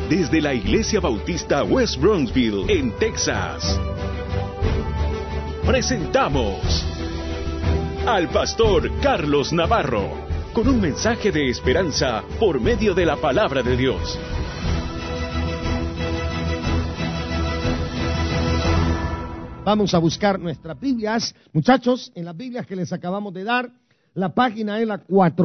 desde la Iglesia Bautista West Bronxville, en Texas. Presentamos al pastor Carlos Navarro, con un mensaje de esperanza por medio de la palabra de Dios. Vamos a buscar nuestras Biblias. Muchachos, en las Biblias que les acabamos de dar, la página es la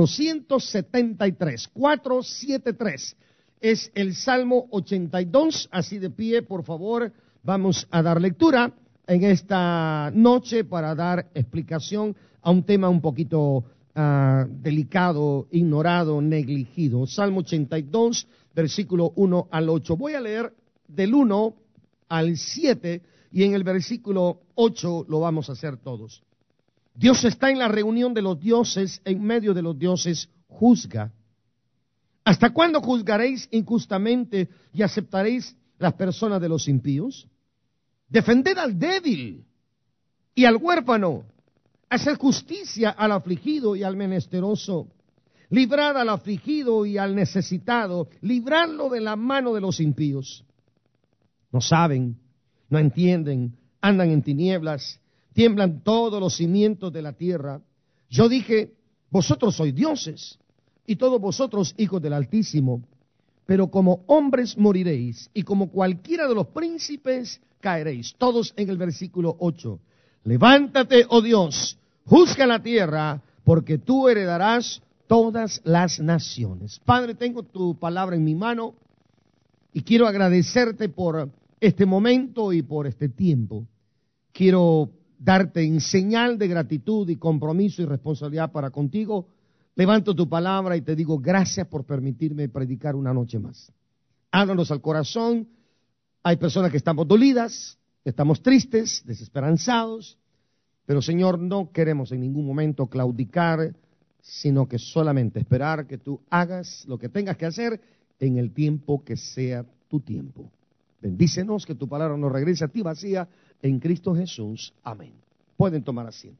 473. 473 es el Salmo 82. Así de pie, por favor, vamos a dar lectura en esta noche para dar explicación a un tema un poquito delicado, ignorado, negligido. Salmo 82, versículo 1 al 8. Voy a leer del 1 al 7 y en el versículo 8 lo vamos a hacer todos. Dios está en la reunión de los dioses, en medio de los dioses juzga. ¿Hasta cuándo juzgaréis injustamente y aceptaréis las personas de los impíos? Defended al débil y al huérfano, haced justicia al afligido y al menesteroso, librad al afligido y al necesitado, libradlo de la mano de los impíos. No saben, no entienden, andan en tinieblas, tiemblan todos los cimientos de la tierra. Yo dije, vosotros sois dioses, y todos vosotros hijos del Altísimo, pero como hombres moriréis, y como cualquiera de los príncipes caeréis. Todos en el versículo 8. Levántate, oh Dios, juzga la tierra, porque tú heredarás todas las naciones. Padre, tengo tu palabra en mi mano, y quiero agradecerte por este momento y por este tiempo. Quiero darte en señal de gratitud y compromiso y responsabilidad para contigo. Levanto tu palabra y te digo gracias por permitirme predicar una noche más. Háblanos al corazón. Hay personas que estamos dolidas, estamos tristes, desesperanzados, pero Señor, no queremos en ningún momento claudicar, sino que solamente esperar que tú hagas lo que tengas que hacer en el tiempo que sea tu tiempo. Bendícenos, que tu palabra no regrese a ti vacía, en Cristo Jesús. Amén. Pueden tomar asiento.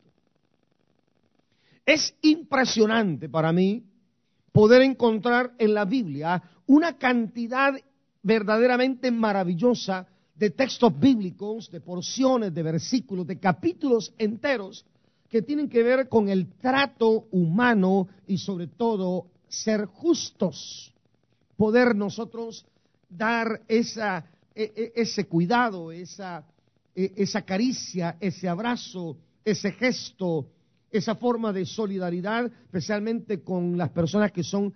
Es impresionante para mí poder encontrar en la Biblia una cantidad verdaderamente maravillosa de textos bíblicos, de porciones, de versículos, de capítulos enteros que tienen que ver con el trato humano y sobre todo ser justos. Poder nosotros dar ese cuidado, esa caricia, ese abrazo, ese gesto, esa forma de solidaridad, especialmente con las personas que son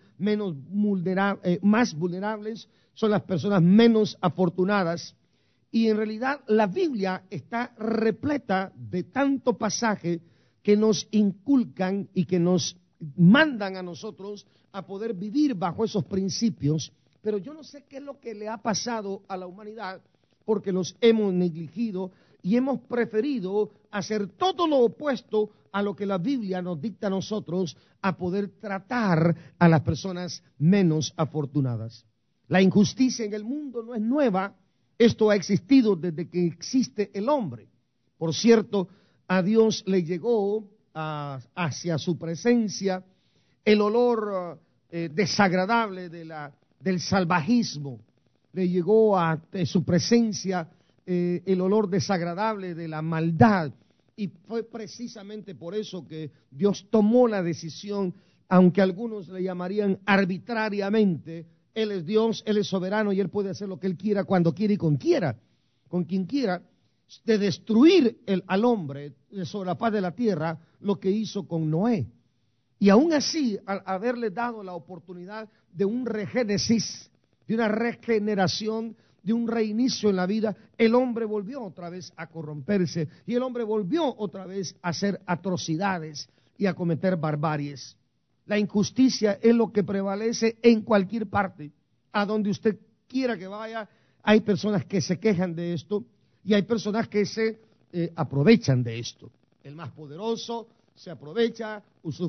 más vulnerables, son las personas menos afortunadas. Y en realidad la Biblia está repleta de tanto pasaje que nos inculcan y que nos mandan a nosotros a poder vivir bajo esos principios. Pero yo no sé qué es lo que le ha pasado a la humanidad, porque los hemos negligido y hemos preferido hacer todo lo opuesto a lo que la Biblia nos dicta a nosotros, a poder tratar a las personas menos afortunadas. La injusticia en el mundo no es nueva, esto ha existido desde que existe el hombre. Por cierto, a Dios le llegó hacia su presencia el olor desagradable del salvajismo. Le llegó a su presencia el olor desagradable de la maldad. Y fue precisamente por eso que Dios tomó la decisión, aunque algunos le llamarían arbitrariamente. Él es Dios, Él es soberano y Él puede hacer lo que Él quiera, cuando quiera y con quien quiera, de destruir al hombre sobre la faz de la tierra, lo que hizo con Noé. Y aún así, al haberle dado la oportunidad de un regénesis, de una regeneración, de un reinicio en la vida, el hombre volvió otra vez a corromperse y el hombre volvió otra vez a hacer atrocidades y a cometer barbaries. La injusticia es lo que prevalece en cualquier parte. A donde usted quiera que vaya, hay personas que se quejan de esto y hay personas que se aprovechan de esto. El más poderoso se aprovecha,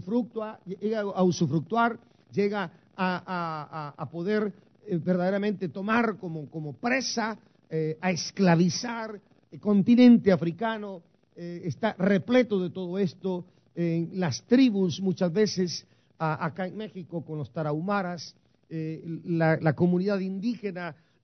llega a usufructuar, llega a poder verdaderamente tomar como presa, a esclavizar. El continente africano está repleto de todo esto. Las tribus muchas veces acá en México con los tarahumaras, la comunidad indígena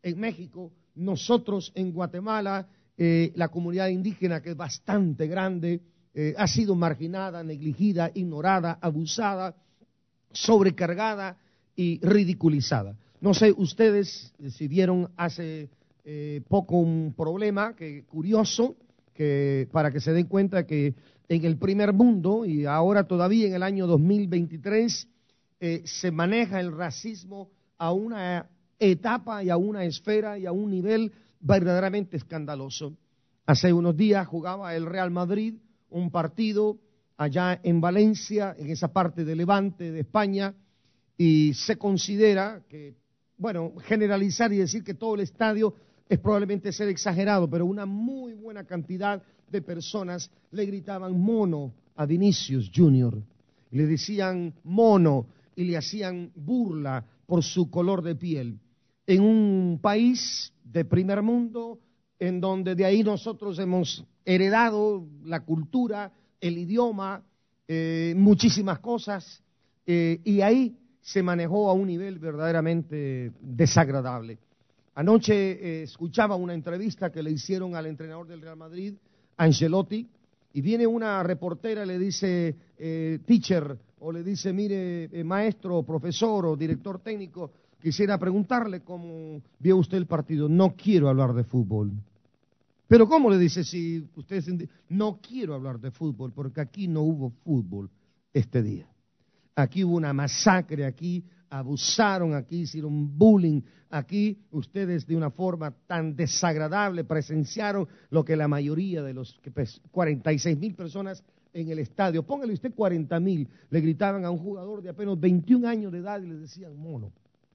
en México, nosotros en Guatemala, la comunidad indígena, que es bastante grande, ha sido marginada, negligida, ignorada, abusada, sobrecargada y ridiculizada. No sé, ustedes si vieron hace poco un problema curioso, que para que se den cuenta que en el primer mundo, y ahora todavía en el año 2023, se maneja el racismo a una etapa y a una esfera y a un nivel verdaderamente escandaloso. Hace unos días jugaba el Real Madrid un partido allá en Valencia, en esa parte de Levante de España, y se considera que, bueno, generalizar y decir que todo el estadio es probablemente ser exagerado, pero una muy buena cantidad de personas le gritaban mono a Vinicius Junior, le decían mono y le hacían burla por su color de piel. En un país de primer mundo, en donde de ahí nosotros hemos heredado la cultura, el idioma, muchísimas cosas, y ahí se manejó a un nivel verdaderamente desagradable. Anoche escuchaba una entrevista que le hicieron al entrenador del Real Madrid, Ancelotti, y viene una reportera y le dice, teacher, o le dice, mire, maestro, profesor o director técnico, quisiera preguntarle cómo vio usted el partido. No quiero hablar de fútbol. Pero ¿cómo? Le dice, si usted no quiero hablar de fútbol, porque aquí no hubo fútbol este día. Aquí hubo una masacre, aquí abusaron, aquí hicieron bullying, aquí ustedes de una forma tan desagradable presenciaron lo que la mayoría de los 46,000 personas en el estadio, póngale usted 40,000, le gritaban a un jugador de apenas 21 años de edad y le decían mono.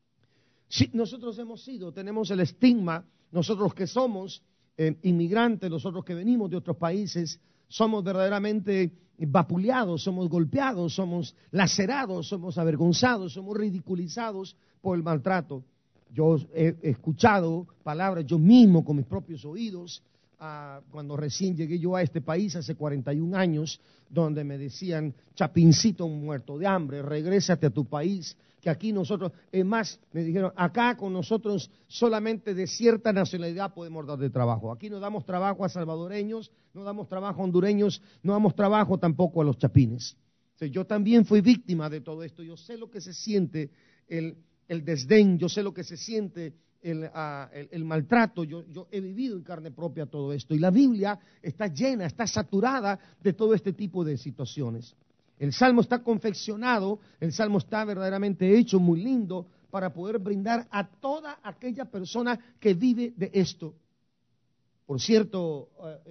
Sí, nosotros tenemos el estigma, nosotros que somos inmigrantes, nosotros que venimos de otros países, somos verdaderamente vapuleados, somos golpeados, somos lacerados, somos avergonzados, somos ridiculizados por el maltrato. Yo he escuchado palabras yo mismo con mis propios oídos, cuando recién llegué yo a este país hace 41 años, donde me decían, chapincito muerto de hambre, regrésate a tu país, que aquí nosotros, es más, me dijeron, acá con nosotros solamente de cierta nacionalidad podemos dar de trabajo. Aquí no damos trabajo a salvadoreños, no damos trabajo a hondureños, no damos trabajo tampoco a los chapines. O sea, yo también fui víctima de todo esto, yo sé lo que se siente el desdén, yo sé lo que se siente el maltrato, yo he vivido en carne propia todo esto, y la Biblia está llena, está saturada de todo este tipo de situaciones. El Salmo está confeccionado, el Salmo está verdaderamente hecho muy lindo para poder brindar a toda aquella persona que vive de esto. Por cierto,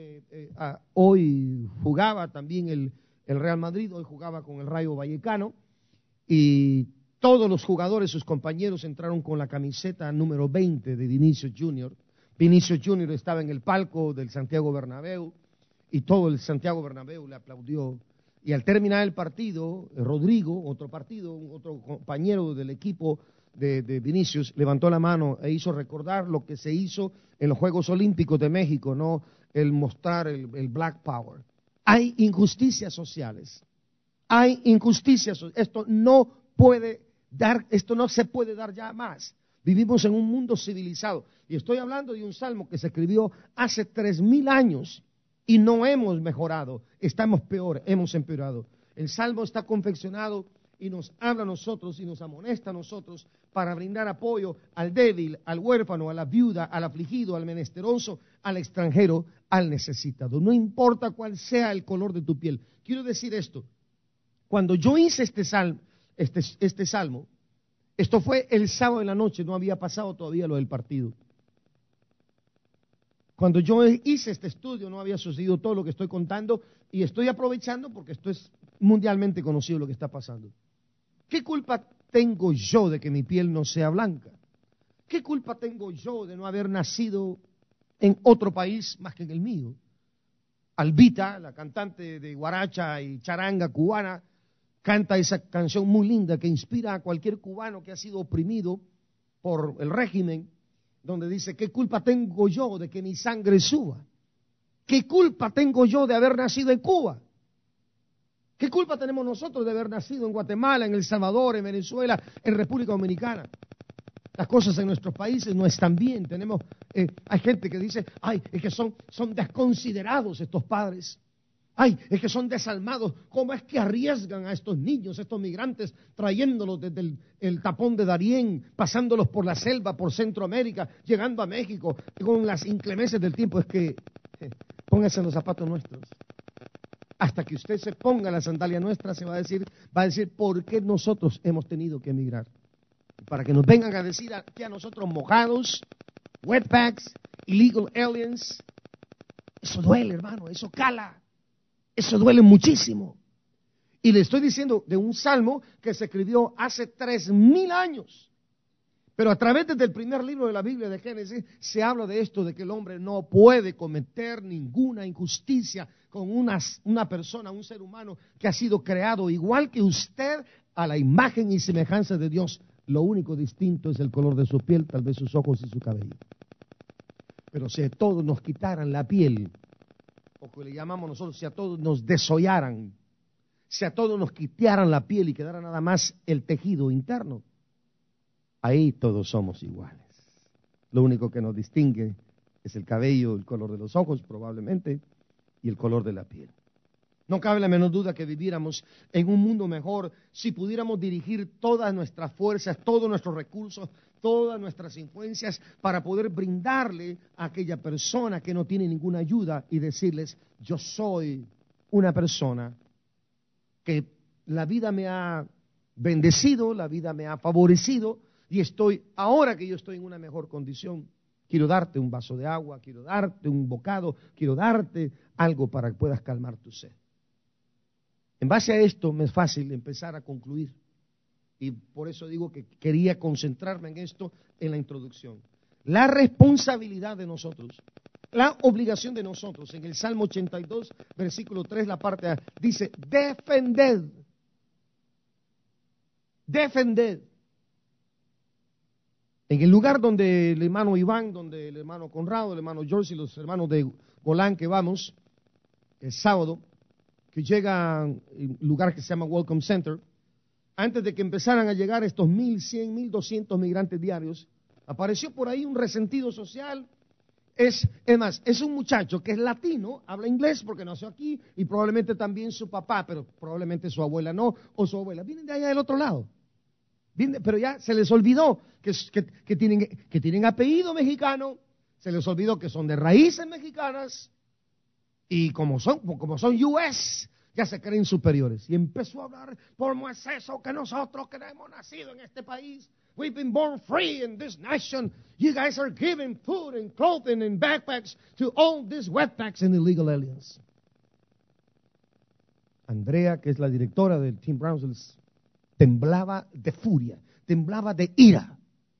hoy jugaba también el Real Madrid, hoy jugaba con el Rayo Vallecano, y todos los jugadores, sus compañeros, entraron con la camiseta número 20 de Vinicius Junior. Vinicius Junior estaba en el palco del Santiago Bernabéu y todo el Santiago Bernabéu le aplaudió. Y al terminar el partido, Rodrigo, otro compañero del equipo de Vinicius, levantó la mano e hizo recordar lo que se hizo en los Juegos Olímpicos de México, no el mostrar el Black Power. Hay injusticias sociales. Hay injusticias. Esto no se puede dar ya más. Vivimos en un mundo civilizado. Y estoy hablando de un salmo que se escribió hace 3,000 años y no hemos mejorado. Estamos peor, hemos empeorado. El salmo está confeccionado y nos habla a nosotros y nos amonesta a nosotros para brindar apoyo al débil, al huérfano, a la viuda, al afligido, al menesteroso, al extranjero, al necesitado. No importa cuál sea el color de tu piel. Quiero decir esto. Cuando yo hice este salmo, esto fue el sábado en la noche, no había pasado todavía lo del partido. Cuando yo hice este estudio no había sucedido todo lo que estoy contando y estoy aprovechando porque esto es mundialmente conocido lo que está pasando. ¿Qué culpa tengo yo de que mi piel no sea blanca? ¿Qué culpa tengo yo de no haber nacido en otro país más que en el mío? Albita, la cantante de guaracha y charanga cubana, canta esa canción muy linda que inspira a cualquier cubano que ha sido oprimido por el régimen, donde dice, ¿qué culpa tengo yo de que mi sangre suba? ¿Qué culpa tengo yo de haber nacido en Cuba? ¿Qué culpa tenemos nosotros de haber nacido en Guatemala, en El Salvador, en Venezuela, en República Dominicana? Las cosas en nuestros países no están bien. Hay gente que dice, ay, es que son desconsiderados estos padres. Ay, es que son desalmados. ¿Cómo es que arriesgan a estos niños, a estos migrantes, trayéndolos desde el tapón de Darién, pasándolos por la selva, por Centroamérica, llegando a México, con las inclemencias del tiempo? Es que póngase en los zapatos nuestros. Hasta que usted se ponga la sandalia nuestra, se va a decir, ¿por qué nosotros hemos tenido que emigrar? Para que nos vengan a decir que a nosotros mojados, wetbacks, illegal aliens. Eso duele, hermano, eso cala. Eso duele muchísimo. Y le estoy diciendo de un salmo que se escribió hace 3,000 años. Pero a través del primer libro de la Biblia de Génesis se habla de esto, de que el hombre no puede cometer ninguna injusticia con una persona, un ser humano que ha sido creado igual que usted a la imagen y semejanza de Dios. Lo único distinto es el color de su piel, tal vez sus ojos y su cabello. Pero si a todos nos quitaran la piel, o que le llamamos nosotros, si a todos nos desollaran, si a todos nos quitaran la piel y quedara nada más el tejido interno, ahí todos somos iguales. Lo único que nos distingue es el cabello, el color de los ojos probablemente, y el color de la piel. No cabe la menor duda que viviéramos en un mundo mejor si pudiéramos dirigir todas nuestras fuerzas, todos nuestros recursos, todas nuestras influencias para poder brindarle a aquella persona que no tiene ninguna ayuda y decirles, yo soy una persona que la vida me ha bendecido, la vida me ha favorecido y ahora que yo estoy en una mejor condición, quiero darte un vaso de agua, quiero darte un bocado, quiero darte algo para que puedas calmar tu sed. En base a esto me es fácil empezar a concluir y por eso digo que quería concentrarme en esto en la introducción. La responsabilidad de nosotros, la obligación de nosotros, en el Salmo 82, versículo 3, la parte A, dice, defended. En el lugar donde el hermano Iván, donde el hermano Conrado, el hermano George y los hermanos de Golán que vamos, el sábado, que llega a un lugar que se llama Welcome Center, antes de que empezaran a llegar estos 1,100, 1,200 migrantes diarios, apareció por ahí un resentido social. Es más, es un muchacho que es latino, habla inglés porque nació aquí y probablemente también su papá, pero probablemente su abuela no, o su abuela. Vienen de allá del otro lado. Pero ya se les olvidó que tienen apellido mexicano, se les olvidó que son de raíces mexicanas y como son US, ya se creen superiores. Y empezó a hablar, ¿cómo es eso que nosotros que hemos nacido en este país? We've been born free in this nation. You guys are giving food and clothing and backpacks to all these wetbacks and illegal aliens. Andrea, que es la directora del Team Brownsville, temblaba de furia, temblaba de ira.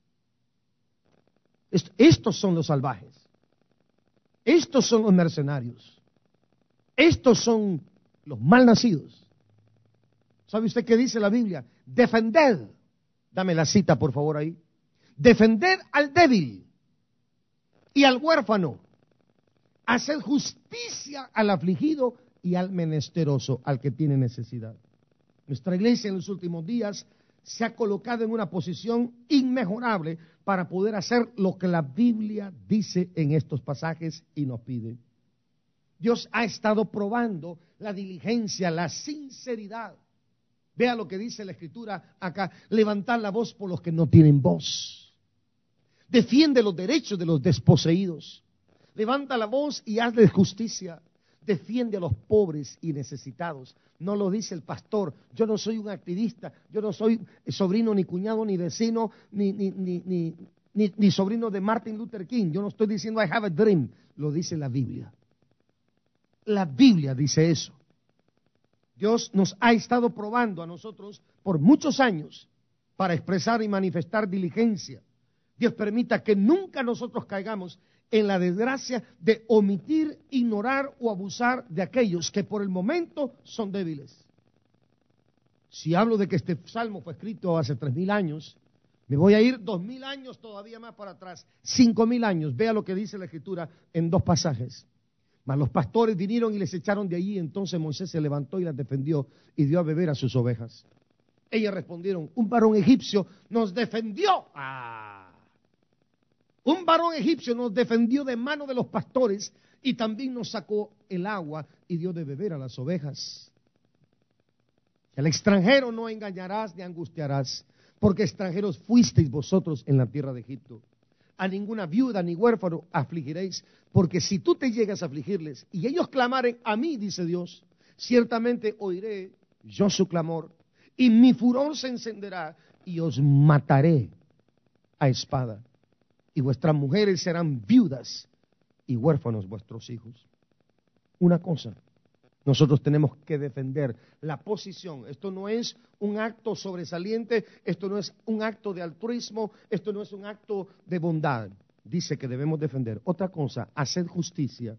Estos son los salvajes. Estos son los mercenarios. Estos son los malnacidos. ¿Sabe usted qué dice la Biblia? Defended. Dame la cita, por favor, ahí. Defended al débil y al huérfano. Haced justicia al afligido y al menesteroso, al que tiene necesidad. Nuestra iglesia en los últimos días se ha colocado en una posición inmejorable para poder hacer lo que la Biblia dice en estos pasajes y nos pide. Dios ha estado probando la diligencia, la sinceridad. Vea lo que dice la Escritura acá, levantar la voz por los que no tienen voz. Defiende los derechos de los desposeídos. Levanta la voz y hazle justicia. Defiende a los pobres y necesitados. No lo dice el pastor. Yo no soy un activista. Yo no soy sobrino, ni cuñado, ni vecino, ni sobrino de Martin Luther King. Yo no estoy diciendo I have a dream. Lo dice la Biblia. La Biblia dice eso. Dios nos ha estado probando a nosotros por muchos años para expresar y manifestar diligencia. Dios permita que nunca nosotros caigamos en la desgracia de omitir, ignorar o abusar de aquellos que por el momento son débiles. Si hablo de que este salmo fue escrito hace 3,000 años, me voy a ir 2,000 años todavía más para atrás, 5,000 años. Vea lo que dice la Escritura en 2 pasajes. Mas los pastores vinieron y les echaron de allí, entonces Moisés se levantó y las defendió y dio a beber a sus ovejas. Ellas respondieron, un varón egipcio nos defendió. Un varón egipcio nos defendió de mano de los pastores y también nos sacó el agua y dio de beber a las ovejas. El extranjero no engañarás ni angustiarás, porque extranjeros fuisteis vosotros en la tierra de Egipto. A ninguna viuda ni huérfano afligiréis, porque si tú te llegas a afligirles y ellos clamaren a mí, dice Dios, ciertamente oiré yo su clamor y mi furor se encenderá y os mataré a espada. Y vuestras mujeres serán viudas y huérfanos vuestros hijos. Una cosa, nosotros tenemos que defender la posición. Esto no es un acto sobresaliente, esto no es un acto de altruismo, esto no es un acto de bondad. Dice que debemos defender. Otra cosa, haced justicia.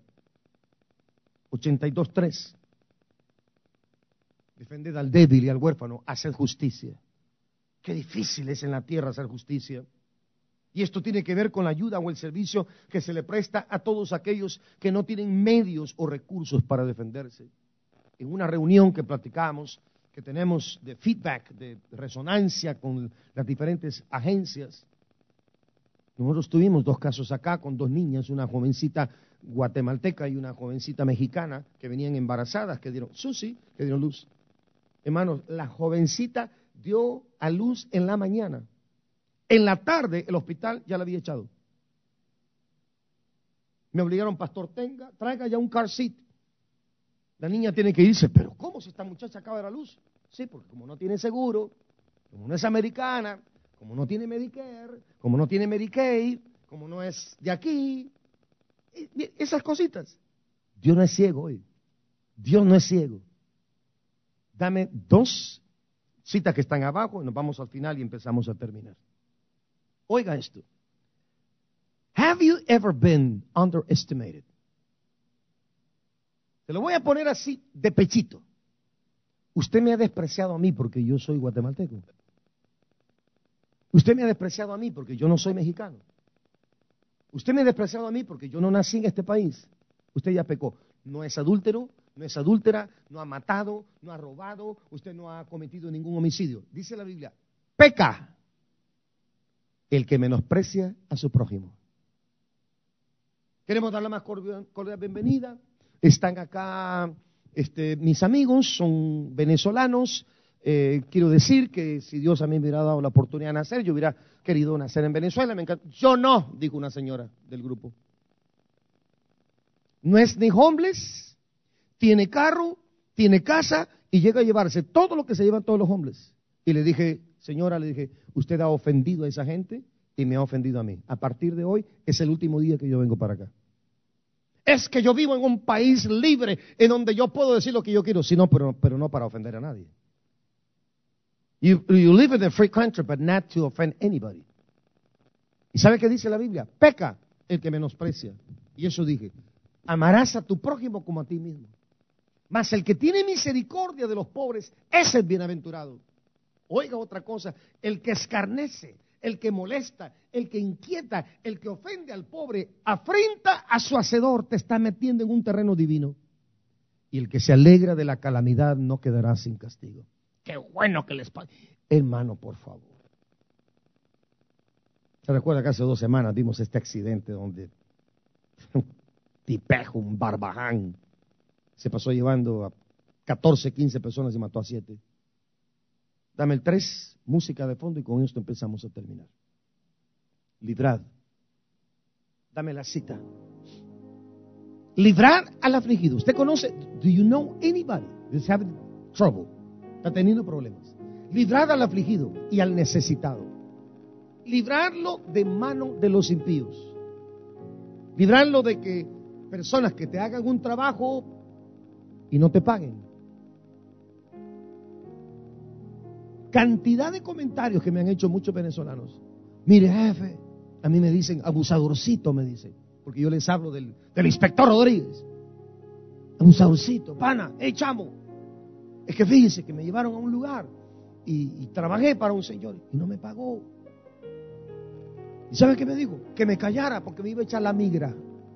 82:3. Defended al débil y al huérfano, haced justicia. Qué difícil es en la tierra hacer justicia. Y esto tiene que ver con la ayuda o el servicio que se le presta a todos aquellos que no tienen medios o recursos para defenderse. En una reunión que platicamos, que tenemos de feedback, de resonancia con las diferentes agencias, nosotros tuvimos 2 casos acá con 2 niñas, una jovencita guatemalteca y una jovencita mexicana que venían embarazadas, que dieron luz. Hermanos, la jovencita dio a luz en la mañana. En la tarde el hospital ya la había echado. Me obligaron, pastor, traiga ya un car seat. La niña tiene que irse, pero ¿cómo si esta muchacha acaba de dar a luz? Sí, porque como no tiene seguro, como no es americana, como no tiene Medicare, como no tiene Medicaid, como no es de aquí, esas cositas. Dios no es ciego hoy. Dios no es ciego. Dame 2 citas que están abajo y nos vamos al final y empezamos a terminar. Oiga esto. Have you ever been underestimated? Te lo voy a poner así de pechito. Usted me ha despreciado a mí porque yo soy guatemalteco. Usted me ha despreciado a mí porque yo no soy mexicano. Usted me ha despreciado a mí porque yo no nací en este país. Usted ya pecó. No es adúltero, no es adúltera, no ha matado, no ha robado, usted no ha cometido ningún homicidio. Dice la Biblia, peca el que menosprecia a su prójimo. Queremos dar la más cordial bienvenida. Están acá mis amigos, son venezolanos. Quiero decir que si Dios a mí me hubiera dado la oportunidad de nacer, yo hubiera querido nacer en Venezuela. Me encanta. Yo no, dijo una señora del grupo. No es ni homeless, tiene carro, tiene casa y llega a llevarse todo lo que se llevan todos los homeless. Y le dije, señora, usted ha ofendido a esa gente y me ha ofendido a mí. A partir de hoy es el último día que yo vengo para acá. Es que yo vivo en un país libre en donde yo puedo decir lo que yo quiero, sino, pero no para ofender a nadie. You live in a free country, but not to offend anybody. ¿Y sabe qué dice la Biblia? Peca el que menosprecia. Y eso dije, amarás a tu prójimo como a ti mismo. Mas el que tiene misericordia de los pobres, ese es bienaventurado. Oiga otra cosa, el que escarnece, el que molesta, el que inquieta, el que ofende al pobre, afrenta a su hacedor, te está metiendo en un terreno divino. Y el que se alegra de la calamidad no quedará sin castigo. Qué bueno que les pasa. Hermano, por favor. ¿Se recuerda que hace 2 semanas vimos este accidente donde un tipejo, un barbaján, se pasó llevando a 14, 15 personas y mató a 7? Dame el 3, música de fondo, y con esto empezamos a terminar. Librad. Dame la cita. Librar al afligido. ¿Usted conoce? Do you know anybody that's having trouble? Está teniendo problemas. Librad al afligido y al necesitado. Librarlo de mano de los impíos. Librarlo de que personas que te hagan un trabajo y no te paguen. Cantidad de comentarios que me han hecho muchos venezolanos. Mire, jefe, a mí me dicen abusadorcito, me dicen, porque yo les hablo del inspector Rodríguez. Abusadorcito, pana, chamo. Es que fíjese que me llevaron a un lugar y trabajé para un señor y no me pagó. ¿Y sabe qué me dijo? Que me callara porque me iba a echar la migra.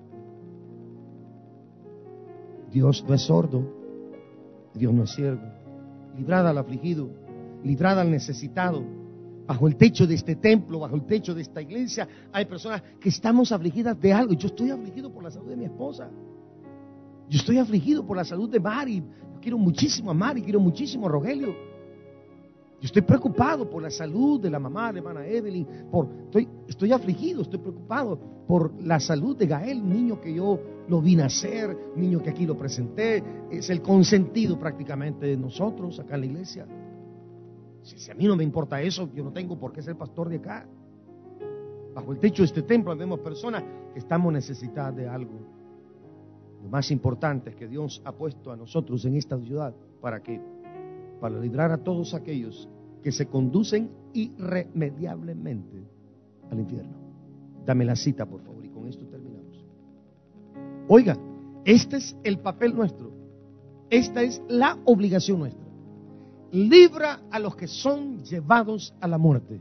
Dios no es sordo, Dios no es siervo. Librad al afligido, librad al necesitado. bajo el techo de este templo, bajo el techo de esta iglesia, hay personas que estamos afligidas de algo. Yo estoy afligido por la salud de mi esposa. Yo estoy afligido por la salud de Mari. Yo quiero muchísimo a Mari, quiero muchísimo a Rogelio. Yo estoy preocupado por la salud de la mamá, de la hermana Evelyn. Estoy afligido, estoy preocupado por la salud de Gael, un niño que yo lo vi nacer, niño que aquí lo presenté. Es el consentido prácticamente de nosotros acá en la iglesia. Si a mí no me importa eso, yo no tengo por qué ser pastor de acá. Bajo el techo de este templo vemos personas que estamos necesitadas de algo. Lo más importante es que Dios ha puesto a nosotros en esta ciudad para librar a todos aquellos que se conducen irremediablemente al infierno. Dame la cita, por favor, y con esto terminamos. Oiga, este es el papel nuestro. Esta es la obligación nuestra. Libra a los que son llevados a la muerte.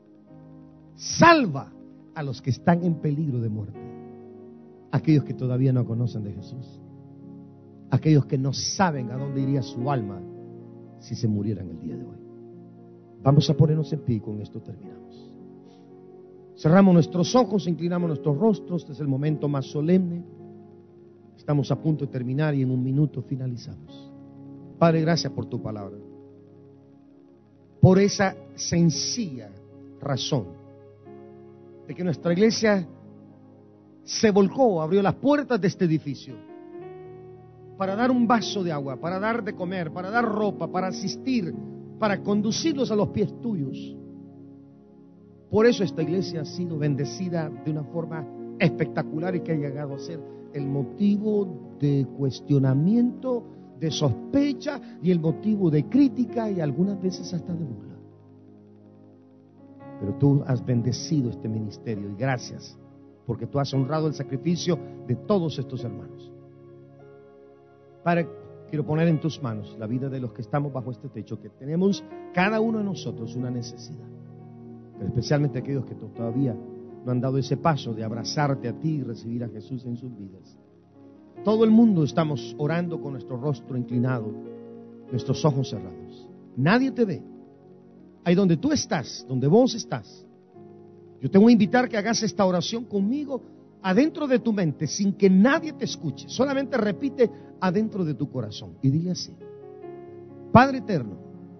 Salva a los que están en peligro de muerte. Aquellos que todavía no conocen de Jesús. Aquellos que no saben a dónde iría su alma si se murieran el día de hoy. Vamos a ponernos en pie y con esto terminamos. Cerramos nuestros ojos, inclinamos nuestros rostros. Este es el momento más solemne. Estamos a punto de terminar y en un minuto finalizamos. Padre, gracias por tu palabra. Por esa sencilla razón de que nuestra iglesia se volcó, abrió las puertas de este edificio para dar un vaso de agua, para dar de comer, para dar ropa, para asistir, para conducirlos a los pies tuyos. Por eso esta iglesia ha sido bendecida de una forma espectacular y que ha llegado a ser el motivo de cuestionamiento, de sospecha y el motivo de crítica y algunas veces hasta de burla. Pero tú has bendecido este ministerio y gracias porque tú has honrado el sacrificio de todos estos hermanos. Padre, quiero poner en tus manos la vida de los que estamos bajo este techo, que tenemos cada uno de nosotros una necesidad, pero especialmente aquellos que todavía no han dado ese paso de abrazarte a ti y recibir a Jesús en sus vidas. Todo el mundo estamos orando con nuestro rostro inclinado, nuestros ojos cerrados. Nadie te ve. Ahí donde tú estás, donde vos estás, yo te voy a invitar que hagas esta oración conmigo adentro de tu mente, sin que nadie te escuche. Solamente repite adentro de tu corazón y dile así: Padre eterno,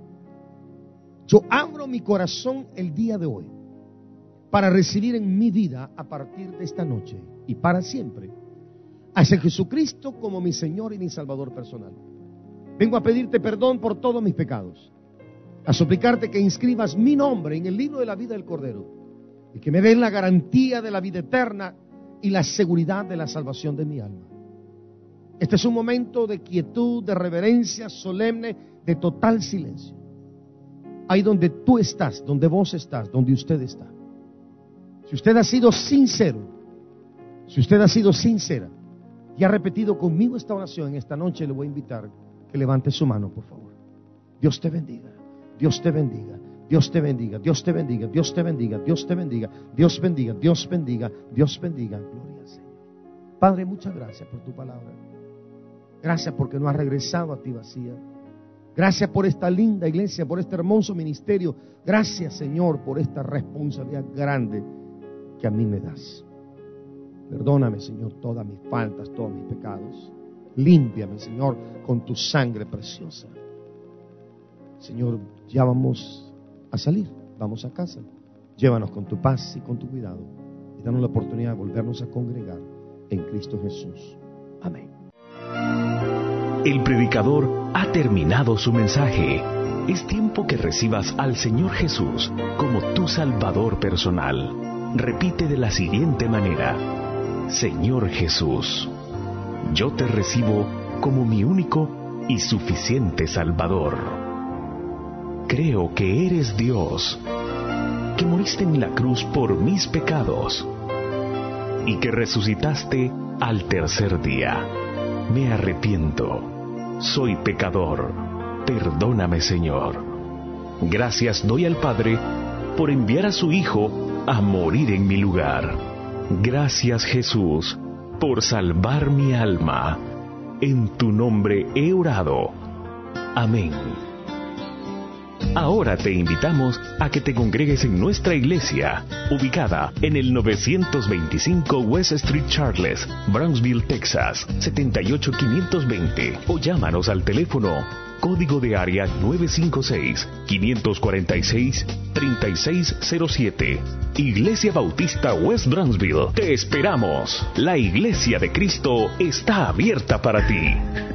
yo abro mi corazón el día de hoy para recibir en mi vida a partir de esta noche y para siempre a Jesucristo como mi Señor y mi Salvador personal. Vengo a pedirte perdón por todos mis pecados, a suplicarte que inscribas mi nombre en el libro de la vida del Cordero y que me den la garantía de la vida eterna y la seguridad de la salvación de mi alma. Este es un momento de quietud, de reverencia solemne, de total silencio. Ahí donde tú estás, donde vos estás, donde usted está. Si usted ha sido sincero, si usted ha sido sincera y ha repetido conmigo esta oración en esta noche, le voy a invitar que levante su mano, por favor. Dios te bendiga, Dios te bendiga, Dios te bendiga, Dios te bendiga, Dios te bendiga, Dios te bendiga, Dios bendiga, Dios bendiga, Dios bendiga. Gloria al Señor. Padre, muchas gracias por tu palabra. Gracias porque no has regresado a ti vacía. Gracias por esta linda iglesia, por este hermoso ministerio. Gracias, Señor, por esta responsabilidad grande que a mí me das. Perdóname, Señor, todas mis faltas, todos mis pecados. Límpiame, Señor, con tu sangre preciosa. Señor, ya vamos a salir, vamos a casa. Llévanos con tu paz y con tu cuidado y danos la oportunidad de volvernos a congregar en Cristo Jesús. Amén. El predicador ha terminado su mensaje. Es tiempo que recibas al Señor Jesús como tu Salvador personal. Repite de la siguiente manera: Señor Jesús, yo te recibo como mi único y suficiente Salvador. Creo que eres Dios, que moriste en la cruz por mis pecados y que resucitaste al tercer día. Me arrepiento, soy pecador, perdóname, Señor. Gracias doy al Padre por enviar a su Hijo a morir en mi lugar. Gracias, Jesús, por salvar mi alma. En tu nombre he orado. Amén. Ahora te invitamos a que te congregues en nuestra iglesia, ubicada en el 925 West Street Charles, Brownsville, Texas, 78520, o llámanos al teléfono código de área 956-546-3607. Iglesia Bautista West Brownsville. Te esperamos. La Iglesia de Cristo está abierta para ti.